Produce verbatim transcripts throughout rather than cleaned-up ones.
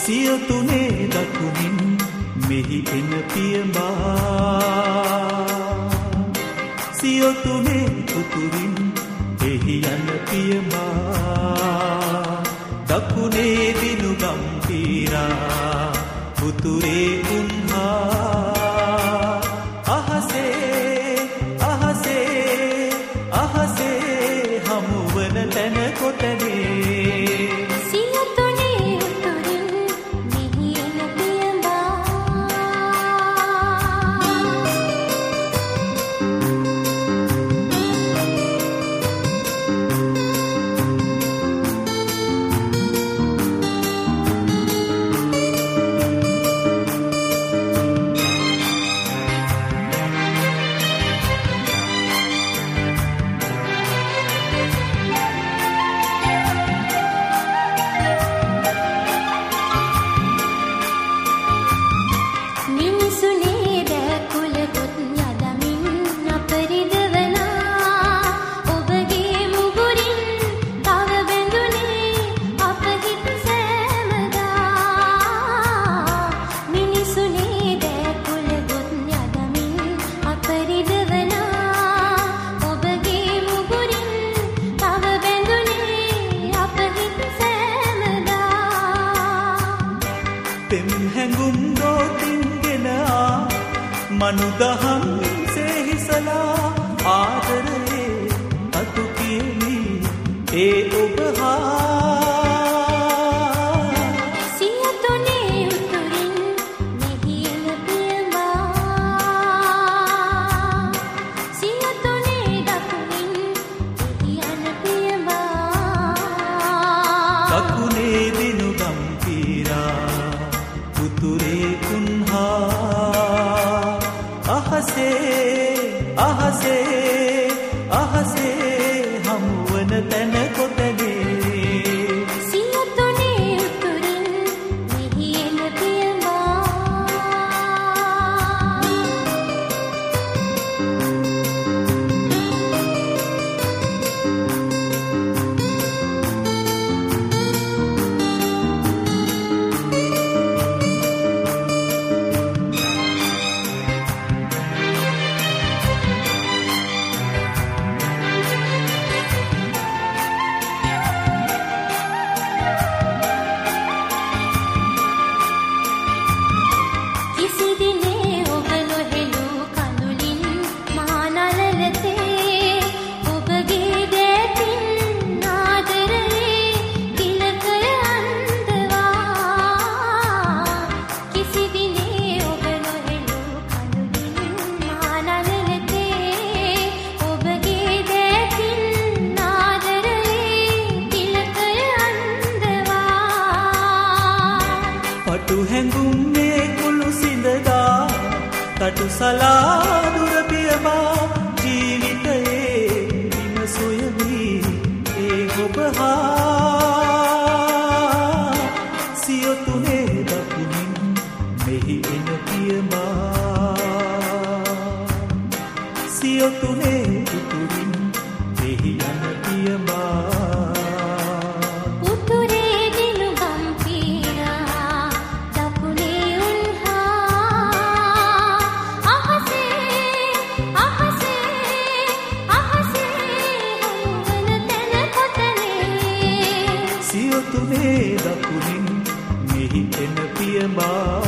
සියතුනේ දකුණින් මෙහි එන පියඹා සියතුනේ උතුරින් එහි යන පියඹා දකුණේ දිනු ගම්පීරා උතුරේ උන්හා අහසේ අහසේ අහසේ හමුවන තැන කොතනේ මනුදහම් සෙහිසලා ආදරේ අතු කියමි ඒ ඔබ හා සියතුනේ උතුරින් මෙහි එන පියඹා සියතුනේ දකුණින් එහි යන පියඹා දකුණේ දිනු ගම්පීරා උතුරේ කුන්හා අහසේ අහසේ අහසේ හමුවන තැන කොතනේ සියතුනේ උතුරින් මෙහි එන පියඹා තටු සලා දුර පියවා ජීවිතයේ විම සොයමි ඒ ඔබ හා සියතුනේ දකුණින් මෙහි එන පියවා සියතුනේ උතුරින් මෙහි යන පියවා සියතුනේ දකුණින් මෙහි එන පියඹා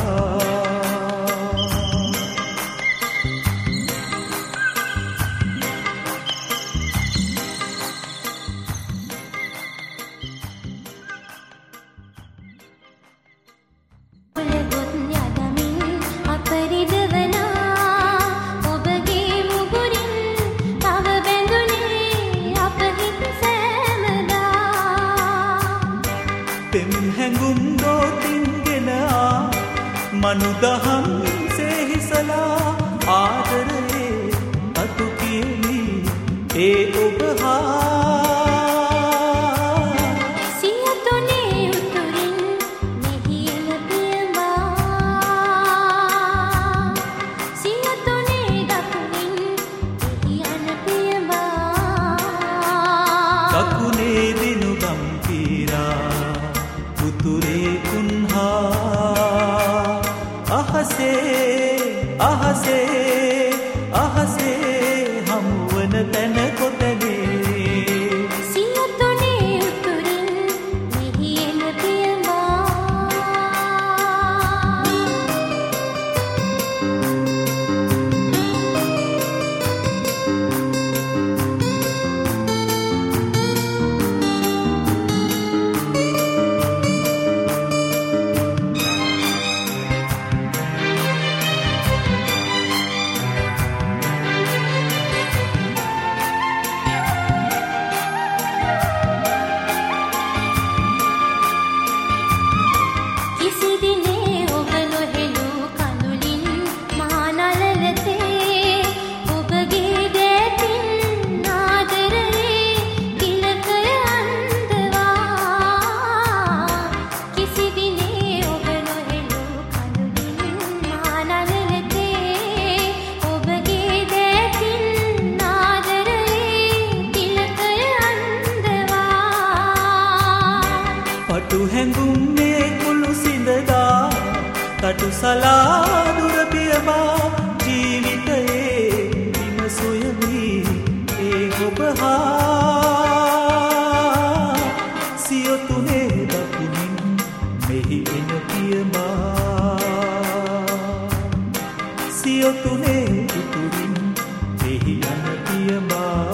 මනුදහම් සෙහිසලා ආදරේ අතු කියමි ඒ ඔබ හා සියතුනේ උතුරින් මෙහි එන පියඹා සියතුනේ දකුණින් එහි යන පියඹා දකුණේ දිනු ගම්පීරා උතුරේ කුන්හා අහසේ අහසේ අහසේ හමුවන තැන කොතනේ සියතුනේ උතුරින් මෙහි එන පියමා පටු හැඟුම්නේ කුළු සිඳදා තටු සලාදුර පියමා ජීවිතයේ විම සොයමි ඒ ඔබ හා සියතුනේ දකුණින් මෙහි එන පියමා සියතුනේ උතුරින් මෙහි යන පියමා